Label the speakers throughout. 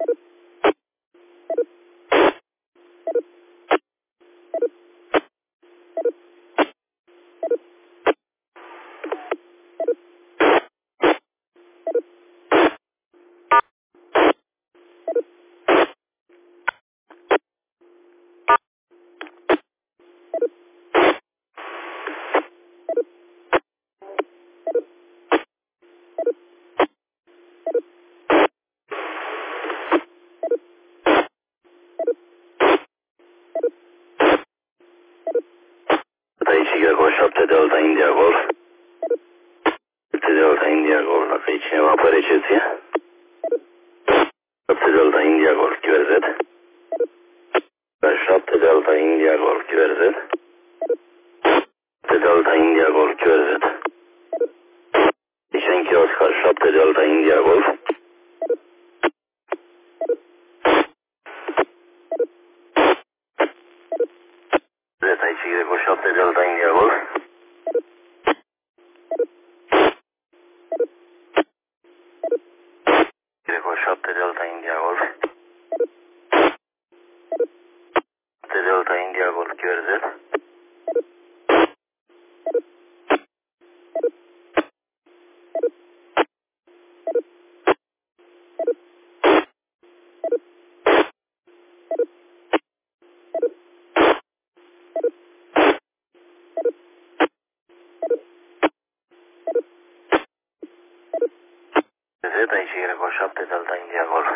Speaker 1: Aici Greco 7 Delta India Golf. 7 Delta India Golf, dacă e cineva pe recepție. 7 Delta India Golf QRZ. 7 Delta India Golf QRZ. 7 Delta India Golf QRZ. Deci în Oscar 7 Delta India Golf. Aici Greco 7 Delta India Golf. Greco 7 Delta India Golf. 7 Delta India Golf QRZ. Aici Greco 7 Delta India Golf.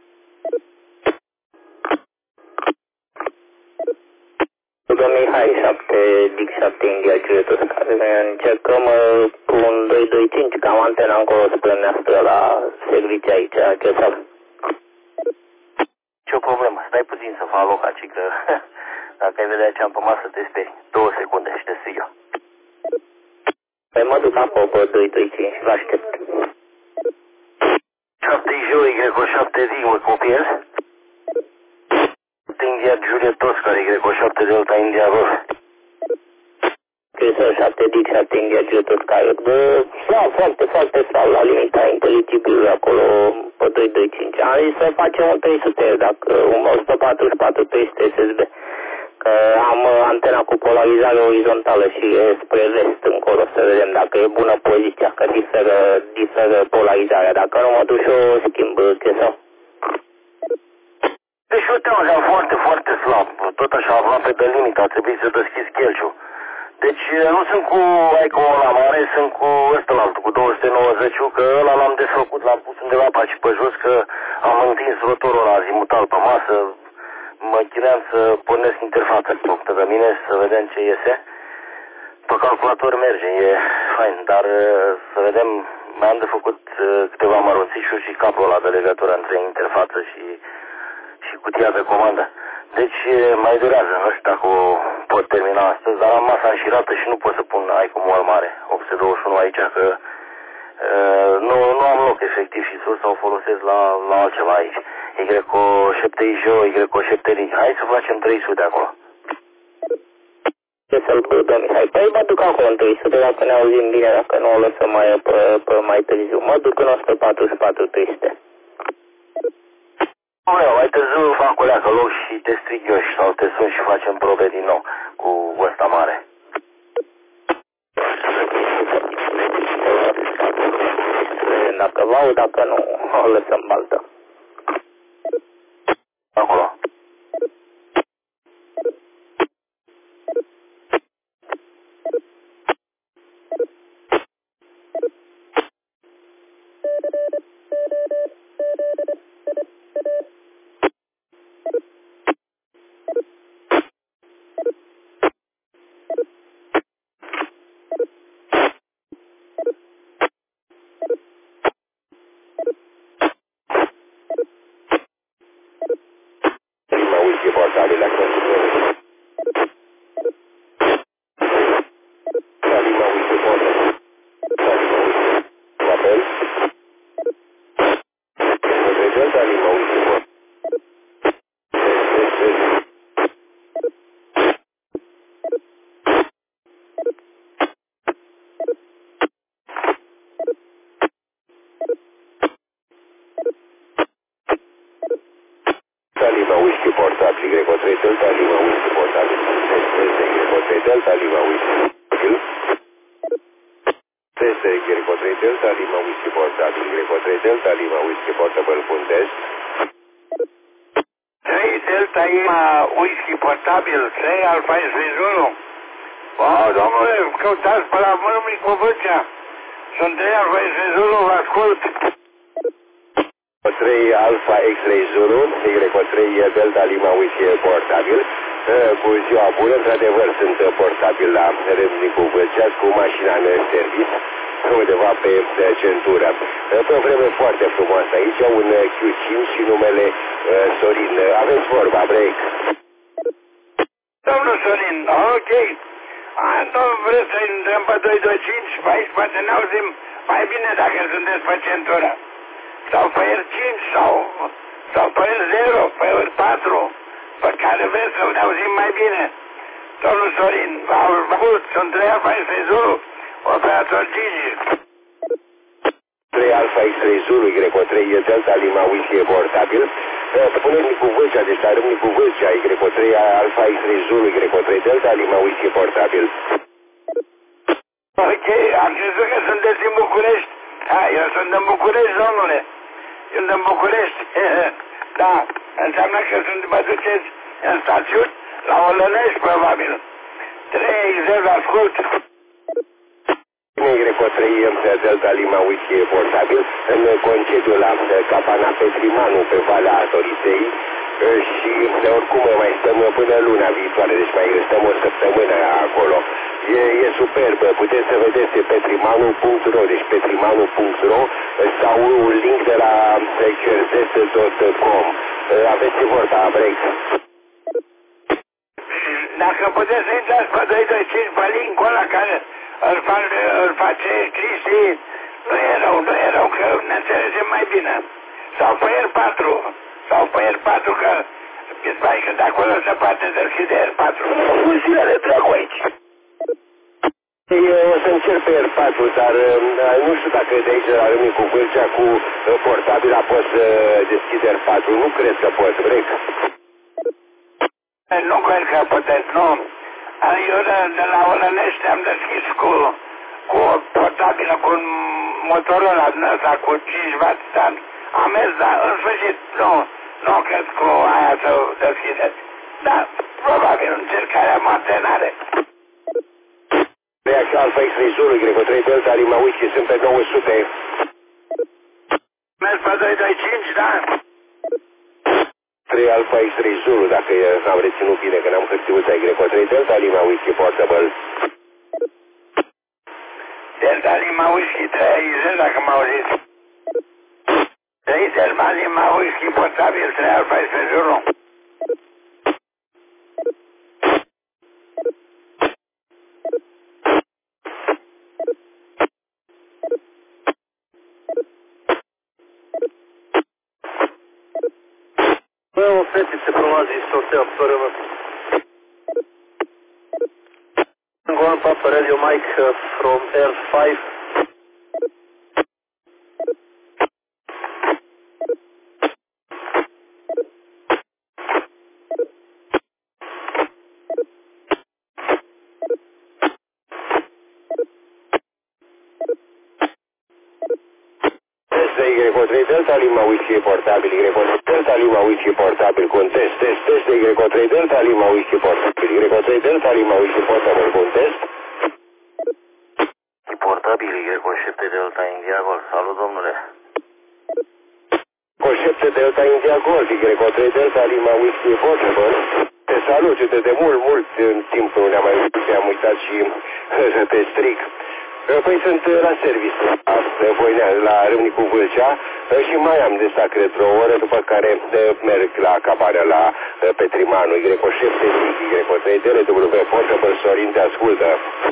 Speaker 2: Mihai 7 Dic 7 India Juliet care încercăm cu un 225 cam antena încolo spre neastră la servicii aici, Chesal.
Speaker 1: Ce o problemă, stai puțin să fac loc aici, că dacă ai vedea ce am pe masă te speri. 2 secunde și te strig eu.
Speaker 2: Păi mă duc acolo pe 225 și vă aștept.
Speaker 1: 7 Joi, Greco 7 Dic, mă copiez. India Juliet Oscar, Greco 7 Delta India Golf.
Speaker 2: Chesal 7 Dic 7 India Juliet Oscar. Slab, foarte, foarte slab, la limita inteligibilului acolo pe 225. Am zis să facem un 300, dacă un 144 300 SSB. Că am antena cu polarizare orizontală și e spre vest încolo, să vedem dacă e bună poziția, că diferă polarizarea. Dacă nu mă duc și o schimb, Chesal.
Speaker 1: Deci uite, am foarte, foarte slab. Tot așa, aproape de limită, a trebuit să deschizi chelciul. Deci nu sunt cu Aico la mare, sunt cu ăsta, cu 290, că ăla l-am desfăcut, l-am pus undeva pe aici pe jos, că am întins rotorul ăla azimutal pe masă. Mă chineam să pornesc interfața de mine, să vedem ce iese. Pe calculator merge, e fain, dar să vedem, mi-am de făcut câteva mărunțișuri și capul ăla de legătură între interfață și cutia de comandă. Deci mai durează, nu știu dacă o pot termina astăzi, dar am masa înșirată și nu pot să pun Aico mult mare, 821 aici, că nu am loc efectiv și sursa o folosesc la altceva aici. Greco 7 Jo, Greco 7 Dic. Hai să facem 300 acolo.
Speaker 2: Ce să-l dă Mihai? Păi mă duc acolo în 300, dacă ne auzim bine, dacă nu o lăsăm mai târziu. Mă duc în 144 300.
Speaker 1: Mai târziu fac o leacă loc și te strig eu sau te sun și facem probe din nou cu ăsta mare.
Speaker 2: Dacă vă aud, dacă nu, o lăsăm baltă.
Speaker 1: Acolo.
Speaker 3: Lima Whisky portabil, Greco 3 Delta Lima Whisky portabil, teste Greco 3 Delta Lima Whisky portabil, teste Greco 3 Delta Lima Whisky portabil, Greco 3 Delta Lima Whisky portabil, cu un test.
Speaker 1: 3 Delta Lima Whisky portabil, 3 Alfa X-Ray Zulu. Domnule, căutați pe la Mârmii cu Vâlcea. Sunt 3 Alfa X-Ray Zulu, vă ascult.
Speaker 3: 3 Alfa X-Ray Zulu, Y3 Delta Lima Whisky portabil. Cu ziua bună, într-adevăr sunt portabil la Râmnicu Vâlcea cu mașina în service, undeva pe centură. Pe o vreme foarte frumoasă aici, un Q5 și numele Sorin. Aveți vorba, break.
Speaker 1: Domnul Sorin, ok. Vreți să intrăm pe 225, pe aici poate ne auzim mai bine dacă sunteți pe centură. Sau pe R5 sau pe R0, pe R4, pe care vreți să ne auzim mai bine. Domnul Sorin, vă ascult, sunt 3 Alfa X-Ray Zulu, operator Gigi.
Speaker 3: 3 Alfa X-Ray Zulu, Y3 Delta Lima Whisky portabil. Puneți-mi cu Vâlcea, deci la Râmnicu Vâlcea, Y3 Alfa X-Ray Zulu, Y3 Delta Lima Whisky portabil.
Speaker 1: Ok, am crezut că sunteți în București. Eu sunt în București, domnule. Sunt în București. Da, înseamnă că vă duceți în stațiuni la Olănești, probabil. 3-0, ascult.
Speaker 3: Y3 Delta Lima Whisky portabil, în concediu la Capana Petrimanu, pe Valea Atorisei, și oricum mai stăm până luna viitoare, deci mai stăm o săptămână acolo. E superb, puteți să vedeți pe petrimanu.ro, deci petrimanu.ro sau un link de la cerzet.com. Aveți vorba, break.
Speaker 1: Dacă puteți să intrați pe 225 pe link-ul ăla care îl face Cristi, nu e rău că ne înțelegem mai bine. Sau pe R4, că stai că de acolo se poate deschide R4. Fuziile dracu aici.
Speaker 3: Eu o să încerc pe R4, dar nu știu dacă de aici la Râmnicu Vâlcea cu portabila poți deschide R4. Nu cred că poți, break.
Speaker 1: Nu cred că puteți, nu. Eu de la Olănești am deschis cu o portabilă, cu un motorul ăla din ăsta, cu 5W, dar am mers, dar în sfârșit, nu cred cu aia să deschideți. Da, probabil încercarea antrenare.
Speaker 3: Reacția Alfa X-Ray Zulu, Y3 Delta Lima Whisky, sunt pe 900.
Speaker 1: Mergi pe 225, da?
Speaker 3: 3 Alfa X-Ray Zulu, dacă am reținut bine, că n-am hârtiuța Y3 Delta Lima Whisky portable.
Speaker 1: Delta Lima Whisky 3, dacă mă auziți. 3 Delta Lima Whisky portabil, 3 Alfa X-Ray Zulu.
Speaker 4: Well, fetice from us is so self-servant. Going Papa Radio Mike from R5.
Speaker 3: Y3 Delta Lima Whisky portabil, Y3 Delta Lima Whisky portabil cu un test, Y3 Delta Lima Whisky portabil, Y3 Delta Lima Whisky portabil cu un test.
Speaker 1: Portabil, Y7 Delta India Golf, salut domnule.
Speaker 3: Y7 Delta India Golf, Y3 Delta Lima Whisky portabil. Te salut, uite, de mult timp ne-am mai uitat și te stric. Păi sunt la serviciu, la Râmnicu Vâlcea și mai am de stat, cred, o oră, după care merg la Capana, la Petrimanu, Y7, Y3, DLW, portable, Sorin, te ascultă.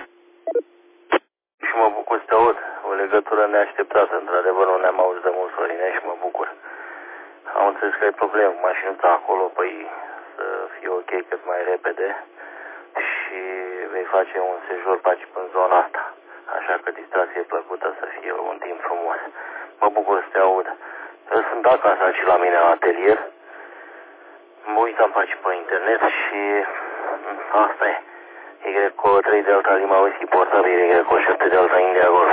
Speaker 1: Și mă bucur să te aud, o legătură neașteptată, într-adevăr nu ne-am auzit de mult, Sorine, și mă bucur. Am înțeles că ai probleme cu mașinuța acolo, păi să fie ok cât mai repede și vei face un sejur pe aici în zona asta. Așa că distracție plăcută, să fie un timp frumos. Mă bucur să te aud. Eu sunt acasă și la mine la atelier. mă uitam pe aici pe internet și asta e. Y3 Delta Lima Whisky portabil, Y7 Delta India Golf.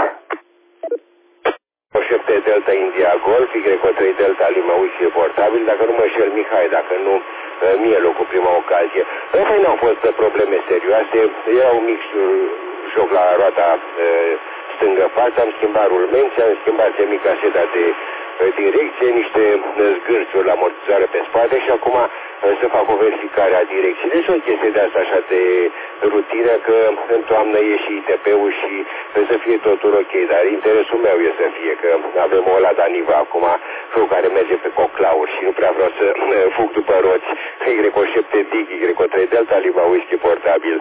Speaker 3: Y7 Delta India Golf, Y3 Delta Lima Whisky portabil, dacă nu mă înșel Mihai, dacă nu Mielu cu prima ocazie. Păi nu au fost probleme serioase, era un mic joc la roata stângă față, am schimbat rulmenți, am schimbat semicaseta de direcție, niște zgârțuri la amortizoare pe spate și acum să fac o verificare a direcției. Deci o chestie de asta așa de rutină, că în toamnă e și ITP-ul și să fie totul ok, dar interesul meu e să fie că avem o Lada Niva acum, care merge pe coclauri și nu prea vreau să fug după roți. Y7 DIG, Y3 Delta Lima Whisky portabil.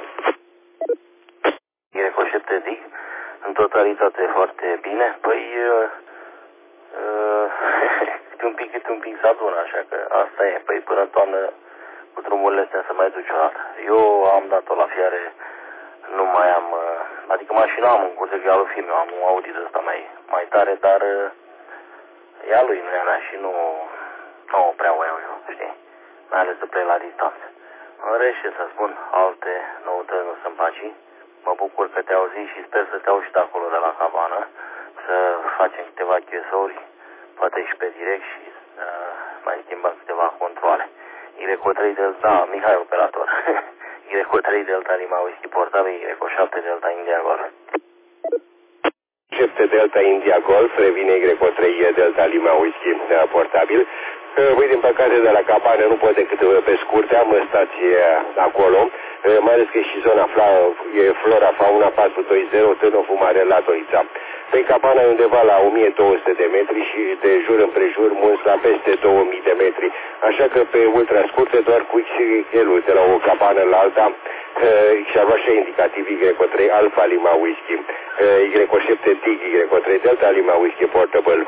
Speaker 1: Y7 DIG, în totalitate foarte bine, păi câte un pic se adună, așa că asta e, păi până în toamnă cu drumurile astea să mai duci o dată. Eu am dat-o la fiare, nu mai am, adică mașina am în curte, că e alu firme, am un Audi de ăsta mai tare, dar e a lui, nu e a mea și nu o prea o iau eu, știi, mai ales să plec la distanță. În rest, ce să spun, alte noutăți nu sunt paci. Mă bucur că te auzi și sper să te auzi și de acolo de la cabană, să facem câteva chesouri, poate și pe direct și mai schimbăm câteva controle. Y3 Delta, Mihai operator, Y3 Delta Lima Whisky portabil, Y7 Delta India Golf.
Speaker 3: 7 Delta India Golf, revine Y3 Delta Lima Whisky portabil. Voi, din păcate, de la cabană nu pot decât pe scurte, am stație acolo, mai ales că e și zona Flora Fauna 420, Târnoful Mare la Torița. Pe cabana e undeva la 1200 de metri și de jur împrejur munți la peste 2000 de metri. Așa că pe ultra scurte, doar cu XL-ul de la o cabană la alta, și-a luat și indicativ Y3 Alpha Lima Whisky, Y7 DIG, Y3 Delta Lima Whisky portable.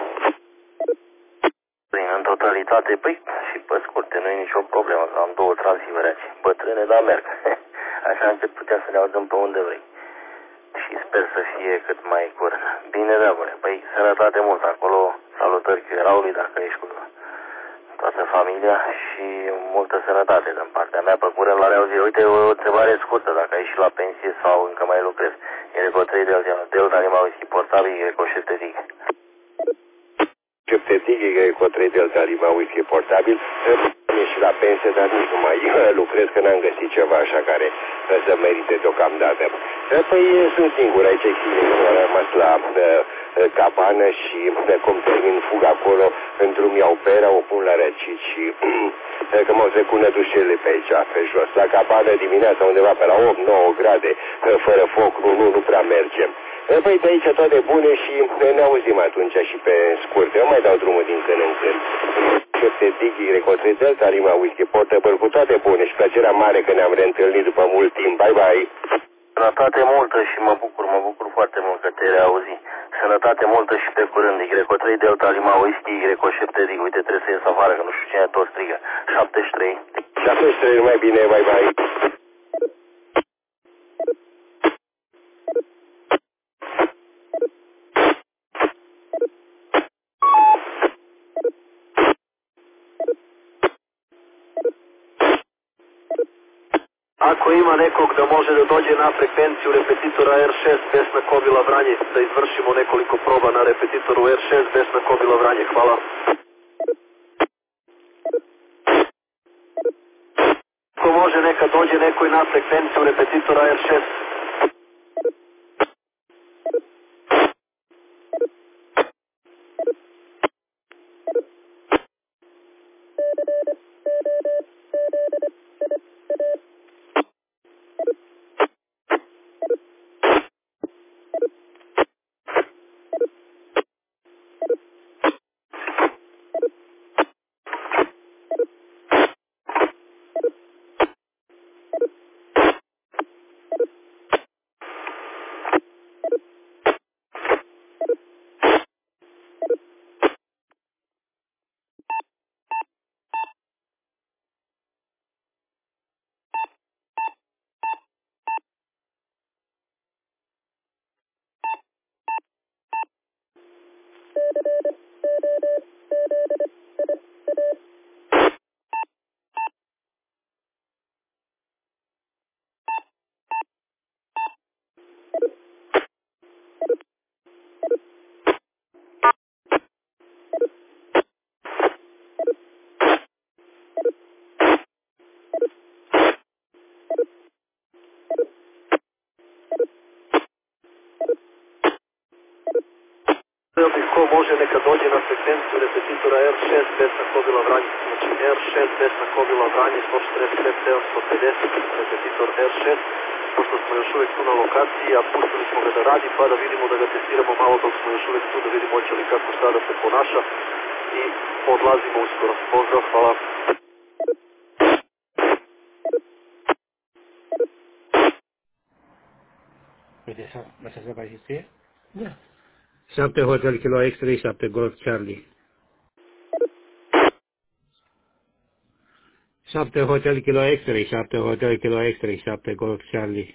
Speaker 1: În totalitate, păi, și pe scurte, nu e nicio problemă, că am două transivere aici, bătrâne, dar merg. Așa încât putem să ne auzăm pe unde vrei. Și sper să fie cât mai curând. Bine, dragule, păi, sănătate mult acolo, salutări Chieraului, dacă ești cu toată familia și multă sănătate din partea mea, pe curând la reauzire. Uite, o întrebare scurtă, dacă ai ieșit la pensie sau încă mai lucrezi. Y3 Delta Lima Whisky portabil, Y7 DIG.
Speaker 3: Y3 Delta Lima Whisky portabil. Am ieșit la pensie, dar nici nu mai lucrez, că n-am găsit ceva așa care să merite deocamdată. Păi sunt singur aici, am rămas la cabană și cum termin fug acolo, în drum iau pera, o pun la răcit și că m-au trecut nădușele pe aici, pe jos. La cabană dimineața undeva pe la 8-9 grade, fără foc, nu prea merge. Păi de aici toate bune și ne auzim atunci și pe scurt. Eu mai dau drumul din când în când. 7 DIG, Y3 Delta Lima Whisky portable, cu toate bune și plăcerea mare că ne-am reîntâlnit după mult timp. Bye bye!
Speaker 1: Sănătate multă și mă bucur foarte mult că te reauzi. Sănătate multă și pe curând. Y3 Delta Lima Whisky, Y7 DIG. Uite, trebuie să ies afară, că nu știu cine tot strigă. 73.
Speaker 3: 73, numai bine, bye bye!
Speaker 4: Ako ima nekog da može da dođe na frekvenciju repetitora R6 Vesna Kobila Vranje, da izvršimo nekoliko proba na repetitoru R6 Vesna Kobila Vranje. Hvala. Ako može neka dođe nekoj na frekvenciju repetitora R6. može neka dođe na frekvenciju repetitora R6 Vesna Kobila Vranje. Znači R6 Vesna Kobila Vranje 145-750, repetitor R6, pošto smo još uvijek tu na lokaciji, a pustili smo ga da radi, pa da vidimo da ga testiramo malo dok smo još uvijek tu, da vidimo hoće li kako šta da se ponaša i odlazimo uskoro. Pozdrav, hvala.
Speaker 5: Uite, așa se va scrie? Da. 7 Hotel Kilo X-Ray, 7 Golf Charlie. 7 Hotel Kilo X-Ray, 7 Hotel Kilo X-Ray, 7 Golf Charlie.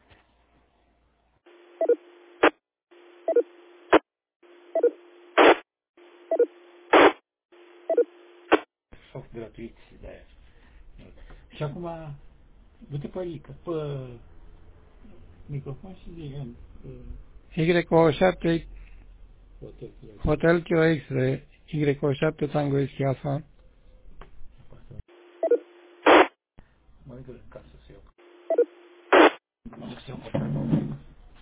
Speaker 5: Soft gratuit de aia. Și acum, du-te pe Rică, pe microfon și zi Y-O-7 Hotel Kilo X-Ray, Y-O-7 Tango Eschi Alfa. Mă duc în casă să iau. Mă duc să iau contactul.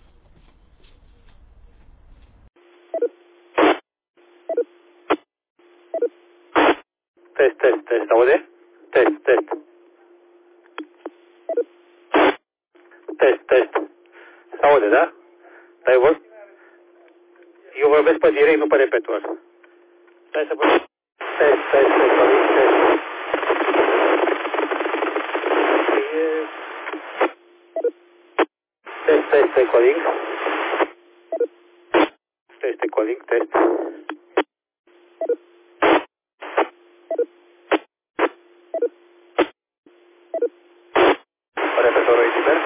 Speaker 2: Test, aude? Test. S-aude, da? Dar eu vorbesc pe direct, nu pe repetor. Stai să vorbesc. Test, calling. Test. Repetorul e liber.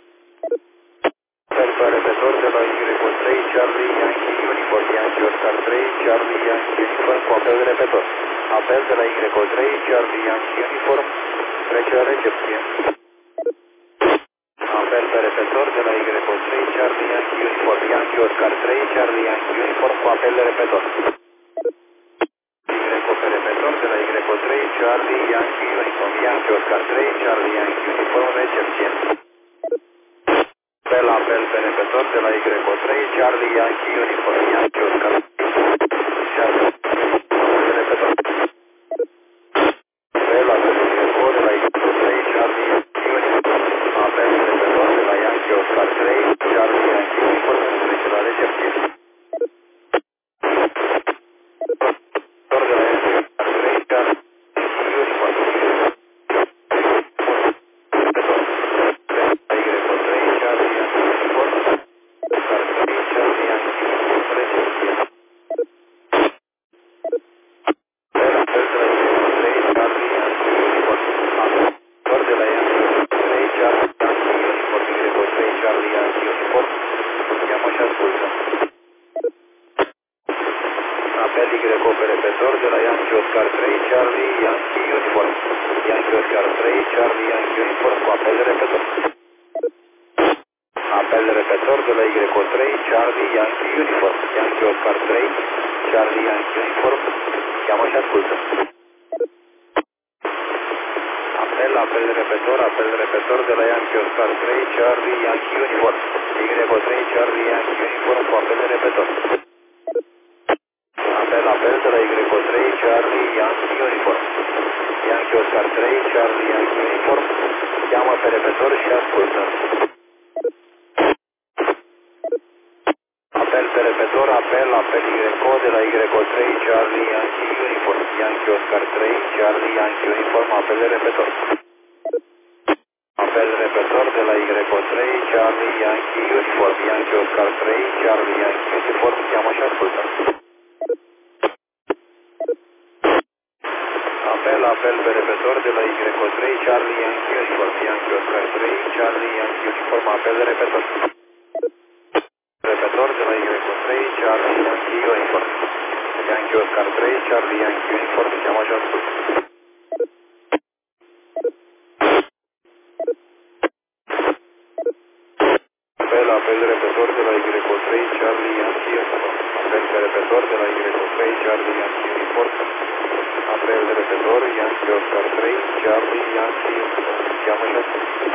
Speaker 2: Repetor de la Y3, Charlie Yankee Uniform, Yankee Oscar 3, Charlie Yankee Uniform cu apel de repetor. Apel de la Y3, Charlie Yankee Uniform, trece la recepție. Apel pe repetor de la Y3, Charlie Yankee Uniform, Yankee Oscar 3, Charlie Yankee Uniform cu apel de repetor. Y pe repetor de la Y3, Charlie Yankee Uniform, Yankee Oscar 3, Charlie Yankee Uniform, recepție. Apel pe repetor de la Y3, Charlie Yankee Uniform, Yankee Oscar 3, Charlie de repetor. Apel de la Y3, Charlie Yankee Uniform, apel de repetor de la Yankee Oscar 3, Charlie Yankee Uniform, trece la recepție. Repetor de la Yankee Oscar 3, Charlie Uniform. Repetor de la Yankee Oscar 3, Charlie Yankee Uniform. Yankee Oscar 3, Charlie Yankee Uniform cu apel de repetor. Apel de repetor de la Y3, Charlie Yankee Uniform. Yankee Oscar 3, Charlie Yankee Uniform. Cheamă și ascultă. Apel de repetor de la Yankee Oscar 3, Charlie Yankee Uniform. Y3, Charlie Yankee Uniform cu apel de repetor. Apel de la Y3, Charlie Yankee Uniform. Yankee Oscar 3, Charlie Yankee Uniform. Cheamă pe repetor și ascultă. Apel pe repetor, apel Y de la Y3, Charlie Yankee Uniform. Yankee Oscar 3, Charlie Yankee Uniform, apel de repetor. Apel repetor de la Y3, Charlie Yankee Uniform. Yankee Oscar 3, Charlie Yankee Uniform, cheamă și ascultă. Apel pe repetor de la Y3, Charlie Yankee Uniform. Yankee Oscar 3, Charlie Yankee Uniform, apel de repetor. Repetor de la Y3, Charlie Yankee Uniform. Yankee Oscar 3, Charlie Yankee Uniform, cheamă și ascultă. Apel repetor de la Y3, Charlie Yankee Uniform. Apel pe repetor de la Y3, Charlie Yankee Uniform. Apel de repetor, Yankee Oscar 3, Charlie Yankee Uniform. Cheamă și ascultă.